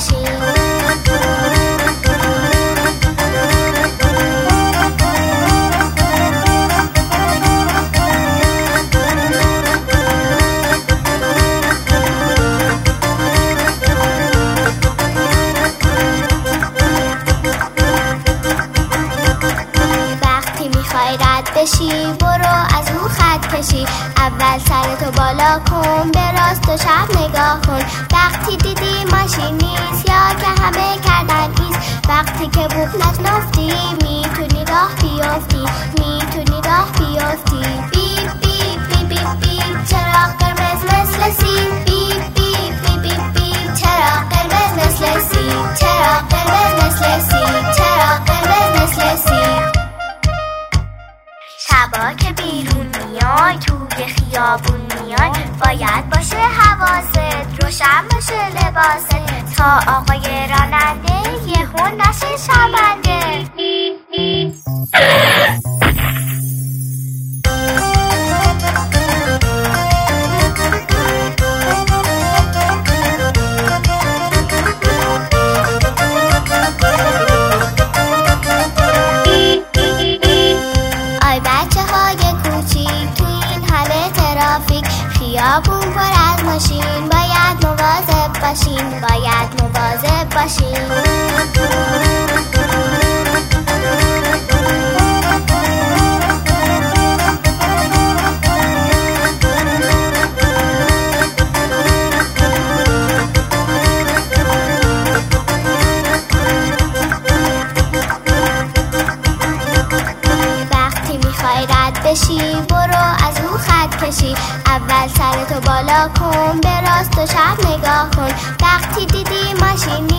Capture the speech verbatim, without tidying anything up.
باشیم. رد بشی برو از رو خط کشی، اول سرتو بالا کن به راست و چپ نگاه کن. وقتی دیدی ماشین نیست یا که همه کردن ایست، وقتی که بوق نتلفتی میتونی راه بیافتی، میتونی راه بیافتی. بیپ بیپ بیپ بیپ بیپ چراغ قرمز مثل سیب، بیپ بیپ بیپ بیپ بیپ چراغ قرمز مثل سیب، چراغ قرمز مثل سیب، چراغ قرمز مثل سیب. شبا که بیرون میای توی خیابون میای، باید باشه حواست روشن باشه لباست، تا آقای راننده یهو نشه شرمنده. خیابون پر از ماشین، باید مواظب باشین، باید مواظب باشین. وقتی میخوای رد بشی برو از رو خط کشی، اول سرتو بالا کن به راست و چپ نگاه کن. وقتی دیدی ماشین